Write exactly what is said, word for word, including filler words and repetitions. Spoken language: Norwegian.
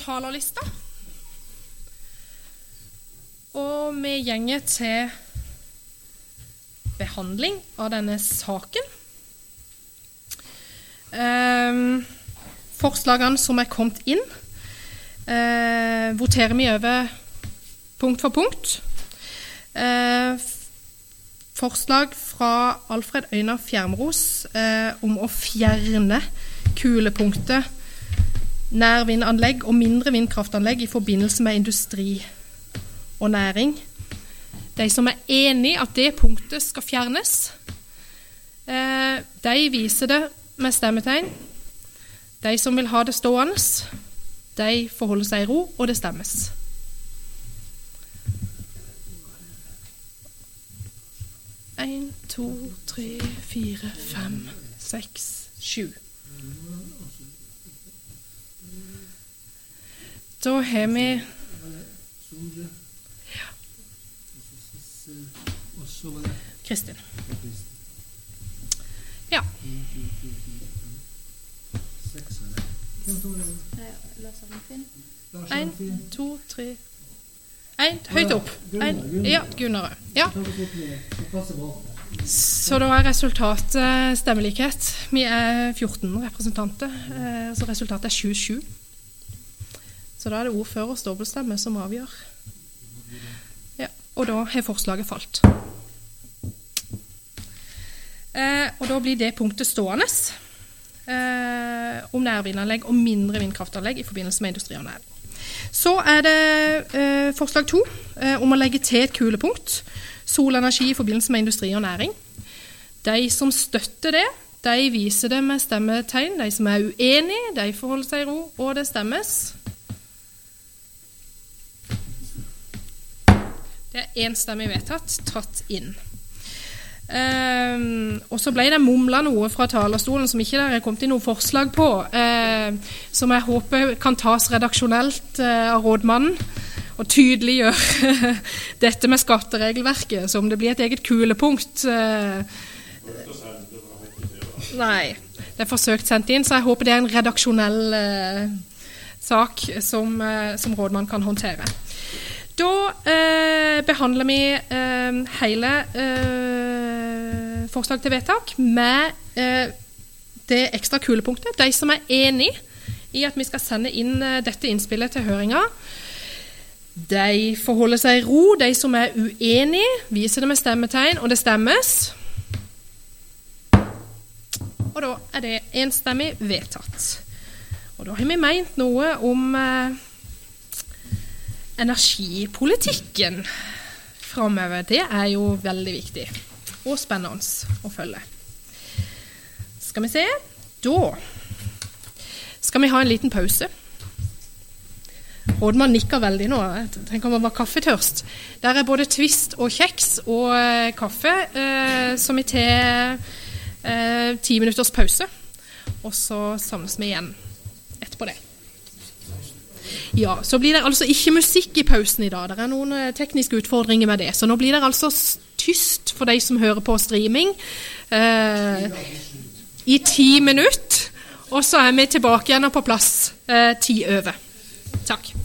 talerlista. Og vi gjenger til behandling av denne saken. Um, forslagene som er kommet inn, uh, voterer vi over punkt for punkt. Uh, forslag fra Alfred Øynar Fjermros uh, om å fjerne kulepunktet nærvindanlegg og mindre vindkraftanlegg i forbindelse med industri og næring. De som er enige at det punktet skal fjernes, eh, de viser det med stemmetegn. De som vil ha det stående, de forholder seg i ro, og det stemmes. En, to, tre, fire, fem, seks, sju. Da har vi Kristin. Ja. En, to, tre. En, høyt opp. En, ja, Gunnar. Ja. Så da er resultatet stemmelikhet. Vi er fjorten representanter, så resultatet er sju sju. Så da er det ordførers dobbeltstemme som avgjør. Ja, og da har forslaget falt. Eh, og da blir det punktet stående eh, om nærvindanlegg og mindre vindkraftanlegg i forbindelse med industri og næring. Så er det eh, forslag to eh, om å legge til et kulepunkt, solenergi i forbindelse med industri og næring. De som støtter det, de viser det med stemmetegn. De som er uenige, de forholder seg i ro, og det stemmes. Det er enstemmig vedtatt, tatt inn. Um, og så ble det mumlet noe fra talerstolen som ikke der er kommet inn noe forslag på, uh, som jeg håper kan tas redaksjonelt uh, av rådmannen og tydeliggjør dette med skatteregelverket, som det blir et eget kulepunkt. Uh, nei, det er forsøkt sendt inn, så jeg håper det er en redaksjonell uh, sak som, uh, som rådmannen kan håndtere. Da eh, behandler vi eh, hele eh, forslag til vedtak med eh, det ekstra kulepunktet. De som er enige i at vi skal sende inn eh, dette innspillet til høringa, de forholder seg i ro. De som er uenige, viser det med stemmetegn, og det stemmes. Og da er det enstemmig vedtatt. Og da har vi ment noe om eh, energipolitikken fremover. Det er jo veldig viktig og spennende å følge. Skal vi se. Da skal vi ha en liten pause. Rådmann nikker veldig nå. Tenk om det var kaffetørst. Der er både twist og kjeks og eh, kaffe, eh, som vi tar eh, ti minutters pause. Og så samles vi igjen etterpå det. Ja, så blir det altså ikke musikk i pausen i dag. Det er noen tekniske utfordringer med det. Så nå blir det altså tyst for de som hører på streaming eh, i ti minutter. Og så er vi tilbake igjen og på plass eh, ti over. Takk.